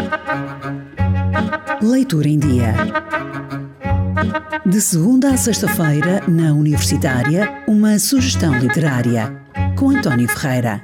Leitura em Dia. De segunda a sexta-feira, na Universitária, uma sugestão literária, com António Ferreira.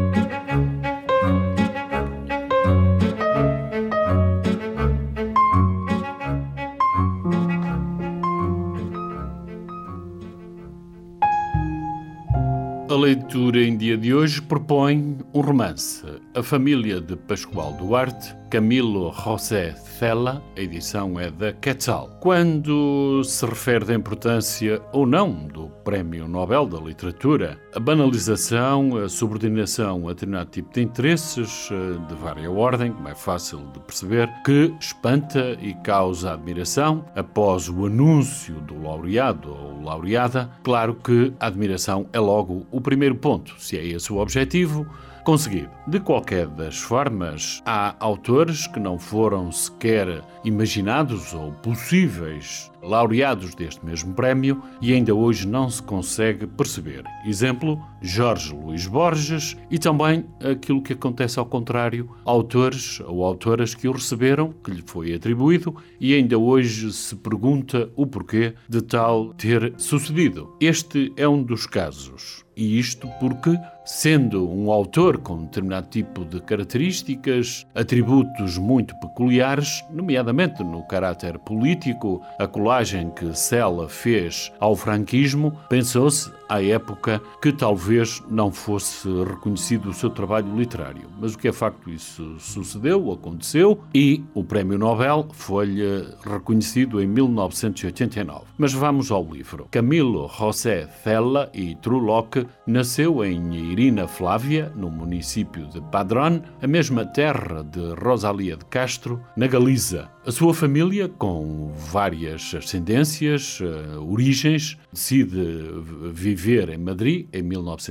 A leitura em dia de hoje propõe um romance, A Família de Pascoal Duarte, Camilo José Cela, a edição é da Quetzal. Quando se refere da importância ou não do Prémio Nobel da Literatura, a banalização, a subordinação a determinado tipo de interesses de várias ordem, como é fácil de perceber, que espanta e causa admiração após o anúncio do laureado ou laureada, claro que a admiração é logo o primeiro ponto, se é esse o objetivo conseguido. De qualquer das formas, há autores que não foram sequer imaginados ou possíveis laureados deste mesmo prémio e ainda hoje não se consegue perceber. Exemplo, Jorge Luís Borges e também aquilo que acontece ao contrário, autores ou autoras que o receberam, que lhe foi atribuído e ainda hoje se pergunta o porquê de tal ter sucedido. Este é um dos casos. E isto porque, sendo um autor com determinado tipo de características, atributos muito peculiares, nomeadamente no caráter político, a colagem que Cela fez ao franquismo, pensou-se, à época, que talvez não fosse reconhecido o seu trabalho literário. Mas o que é facto, isso sucedeu, aconteceu, e o Prémio Nobel foi-lhe reconhecido em 1989. Mas vamos ao livro. Camilo José Cela e Trulloch nasceu em Irina Flávia, no município de Padrón, a mesma terra de Rosalía de Castro, na Galiza. A sua família, com várias ascendências, origens, decide viver em Madrid em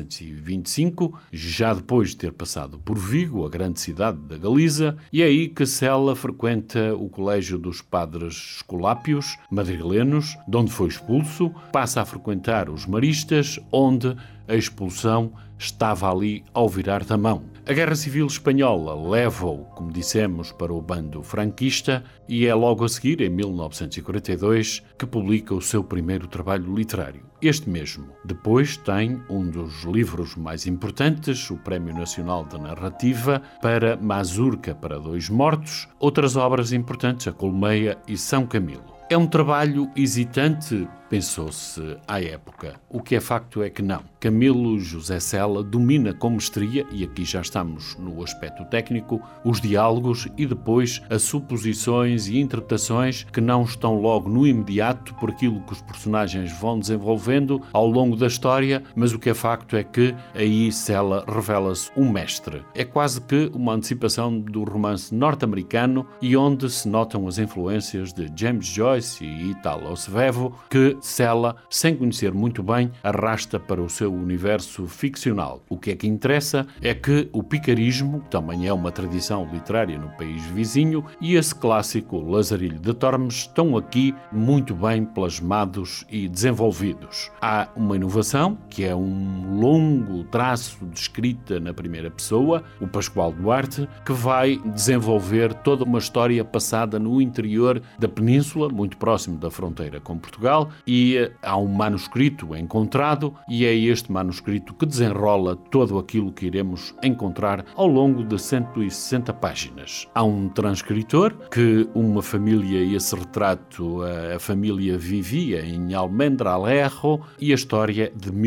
1925, já depois de ter passado por Vigo, a grande cidade da Galiza, e é aí que Cela frequenta o Colégio dos Padres Escolápios, madrilenos, de onde foi expulso, passa a frequentar os Maristas, onde a expulsão estava ali ao virar da mão. A Guerra Civil Espanhola leva-o, como dissemos, para o bando franquista e é logo a seguir, em 1942, que publica o seu primeiro trabalho literário. Este mesmo. Depois tem um dos livros mais importantes, o Prémio Nacional de Narrativa, para Mazurca para Dois Mortos, outras obras importantes, A Colmeia e São Camilo. É um trabalho hesitante, pensou-se à época. O que é facto é que não. Camilo José Cela domina com mestria, e aqui já estamos no aspecto técnico, os diálogos e depois as suposições e interpretações que não estão logo no imediato por aquilo que os personagens vão desenvolvendo ao longo da história, mas o que é facto é que aí Cela revela-se um mestre. É quase que uma antecipação do romance norte-americano e onde se notam as influências de James Joyce e Italo Svevo, que Cela, sem conhecer muito bem, arrasta para o seu universo ficcional. O que é que interessa é que o picarismo também é uma tradição literária no país vizinho e esse clássico Lazarilho de Tormes estão aqui muito bem plasmados e desenvolvidos. Há uma inovação, que é um longo traço de escrita na primeira pessoa, o Pascoal Duarte, que vai desenvolver toda uma história passada no interior da península, muito próximo da fronteira com Portugal, e há um manuscrito encontrado e é este manuscrito que desenrola todo aquilo que iremos encontrar ao longo de 160 páginas. Há um transcritor que uma família, e esse retrato, a família vivia em Almendralejo e a história é de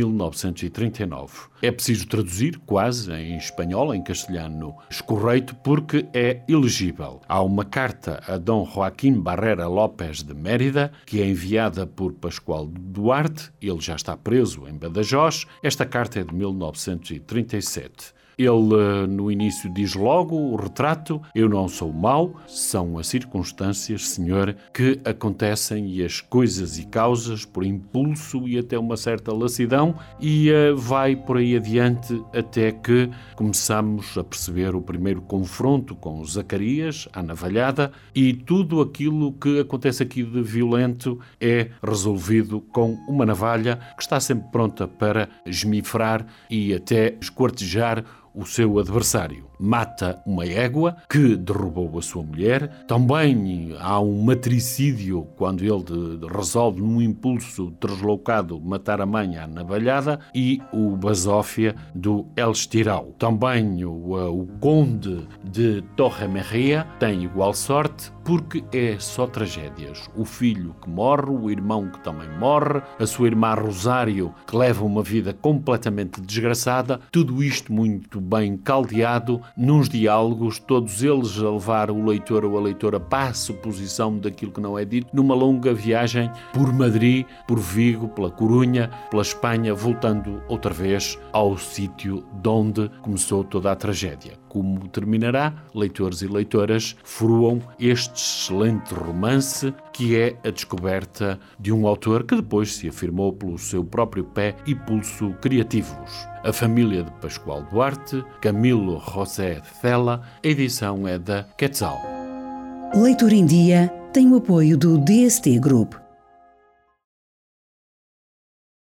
1939. É preciso traduzir quase em espanhol, em castelhano escorreito, porque é ilegível. Há uma carta a Dom Joaquim Barrera López de Mérida, que é enviada por Pascoal Duarte, ele já está preso em Badajoz. Esta carta é de 1937. Ele, no início, diz logo o retrato: eu não sou mau, são as circunstâncias, senhor, que acontecem e as coisas e causas por impulso e até uma certa lassidão, e vai por aí adiante até que começamos a perceber o primeiro confronto com o Zacarias, à navalhada, e tudo aquilo que acontece aqui de violento é resolvido com uma navalha que está sempre pronta para esmifrar e até esquartejar o seu adversário. mata uma égua que derrubou a sua mulher. Também há um matricídio quando ele resolve, num impulso deslocado, matar a mãe à navalhada, e o Basófia do El Estirau. Também o Conde de Torremerria tem igual sorte, porque é só tragédias. O filho que morre, o irmão que também morre, a sua irmã Rosário que leva uma vida completamente desgraçada, tudo isto muito bem caldeado nos diálogos, todos eles a levar o leitor ou a leitora para a suposição daquilo que não é dito, numa longa viagem por Madrid, por Vigo, pela Corunha, pela Espanha, voltando outra vez ao sítio de onde começou toda a tragédia. Como terminará, leitores e leitoras fruam este excelente romance, que é a descoberta de um autor que depois se afirmou pelo seu próprio pé e pulso criativos. A família de Pascoal Duarte, Camilo José Cela, a edição é da Quetzal. Leitura em Dia tem o apoio do DST Group,